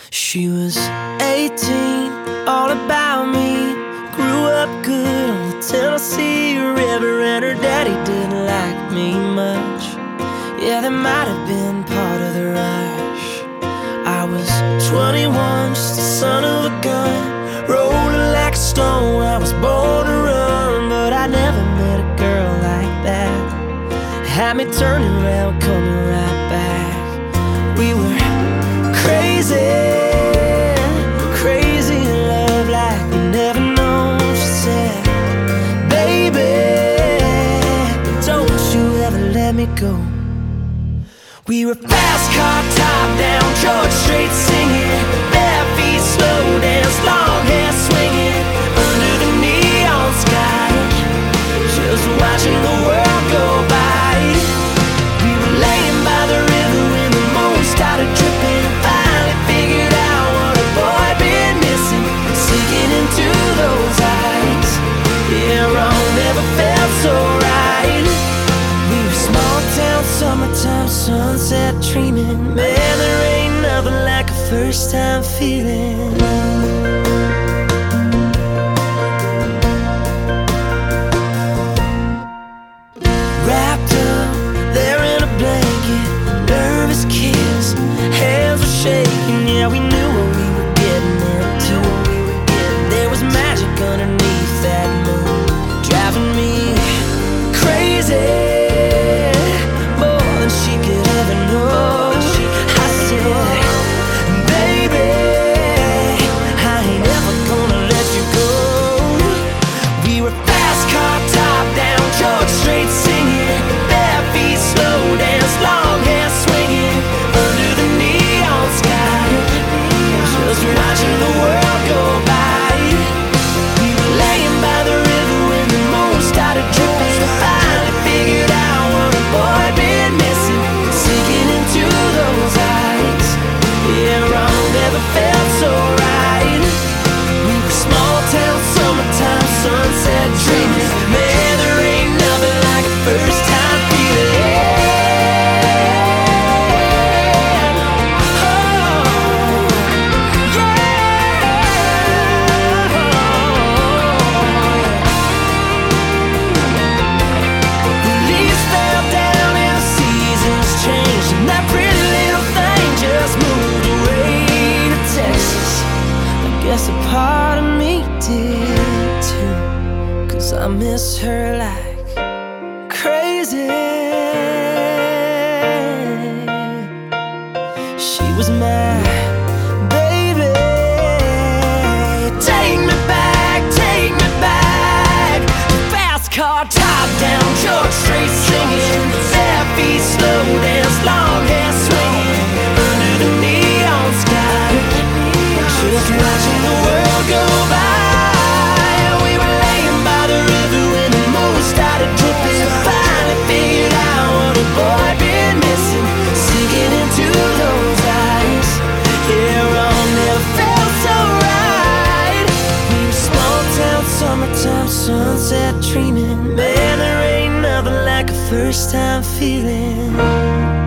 She was 18, all about me. Grew up good on the Tennessee River, and her daddy didn't like me much. Yeah, that might have been part of the rush. I was 21, just the son of a gun, rolling like a stone. I was born to run, but I never met a girl like that. Had me turning around, coming right back. We were crazy, crazy in love like we never known. She said, baby, don't you ever let me go. We were fast car, top down, George Strait singing, bare feet, slow dance, long hair swinging under the neon sky, just watching the world go by. We were laying by the river when the moon started dripping. Finally figured out what a boy been missing, sinking into those eyes. Yeah, wrong never felt so right. We were small town, summertime, sunset dreaming. Man, there ain't nothing like a first time feeling. Wrapped up there in a blanket, nervous kiss, hands were shaking. Yeah, we knew what we were getting into. There was magic underneath that moon, driving me crazy, more than she could ever know. I said, baby, I ain't ever gonna let you go. We were fast car, top down, George Strait singing, bare feet, slow dance, long hair swinging under the neon sky, just watching the world go by. We were laying by the river when the moon started dripping. Finally figured out what a boy been missing, sinking into those eyes. Yeah, wrong never felt so right. We were small town, summertime, sunset dreaming. Man, there ain't nothing like a first time feeling. The leaves fell down and the seasons changed, and that pretty little thing just moved away to Texas. I guess a part of me did too, 'cause I miss her like crazy. She was my baby. Take me back, take me back. Fast car, top down, George Strait singing, bare feet, slow dance, long hair swinging under the neon sky, just watching the world go by. We were laying by the river when the moon started dripping. Finally figured out what a boy been missing, sinking into those eyes. Yeah, wrong never felt so right. We were small town, summertime, sunset dreaming. Man, there ain't nothing like a first time feeling.